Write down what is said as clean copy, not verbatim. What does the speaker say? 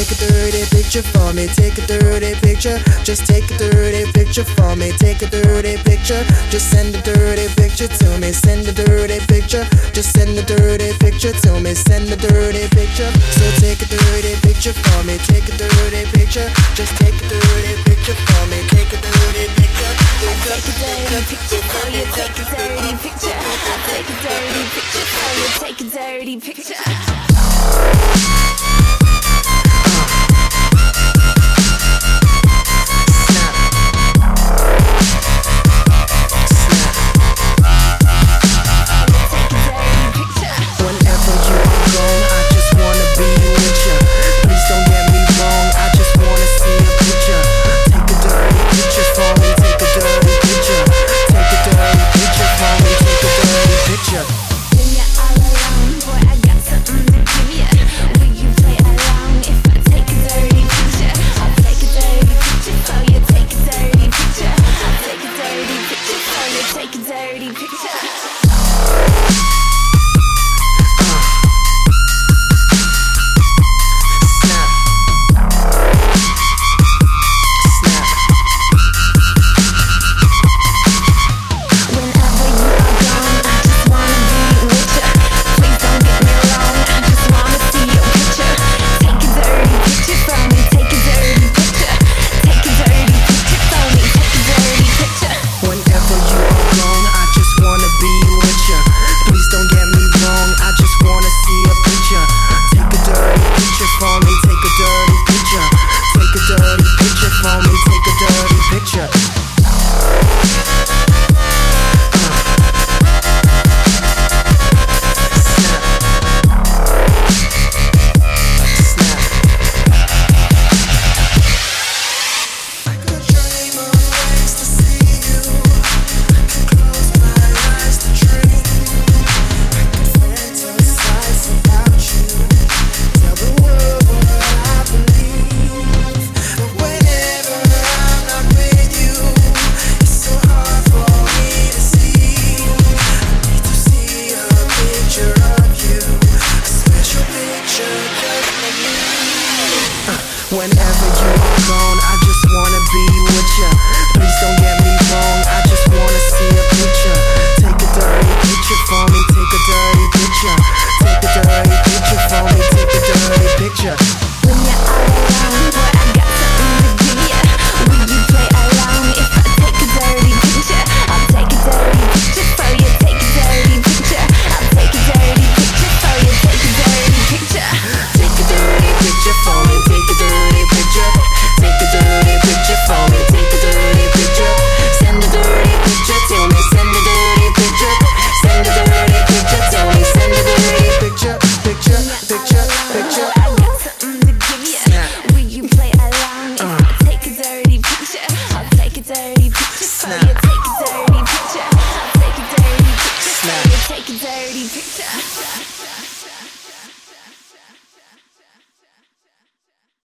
take a dirty picture for me, take a dirty picture. Just take a dirty picture for me, take a dirty picture. Just send a dirty picture to me, send a dirty picture. Just send a dirty picture to me, send a dirty picture. So take a dirty picture for me, take a dirty picture. Just take a dirty picture for me, take a dirty picture. Take a dirty picture for you, take a dirty picture. Take a dirty picture for you, take a dirty picture. Whenever you are gone, I just wanna be with ya. Please don't get me wrong, I just wanna see a picture. Take a dirty picture for me, take a dirty picture. Take a dirty picture for me, take a dirty picture. When you're all alone, boy, I got something to give ya. Will you play along if I take a dirty picture? I'll take a dirty picture for you, take a dirty picture. I'll take a dirty picture for you, take a dirty picture. Take a dirty picture for me, take a dirty picture. Take a dirty picture for me, take a dirty picture. Send a dirty picture to me, send a dirty picture. Send a dirty picture to me, send a dirty picture. Picture, picture, picture. I got something to give ya. Will you play along if I take a dirty picture? I'll take a dirty picture for you, take a dirty picture. I'll take a dirty picture for you, take a dirty picture.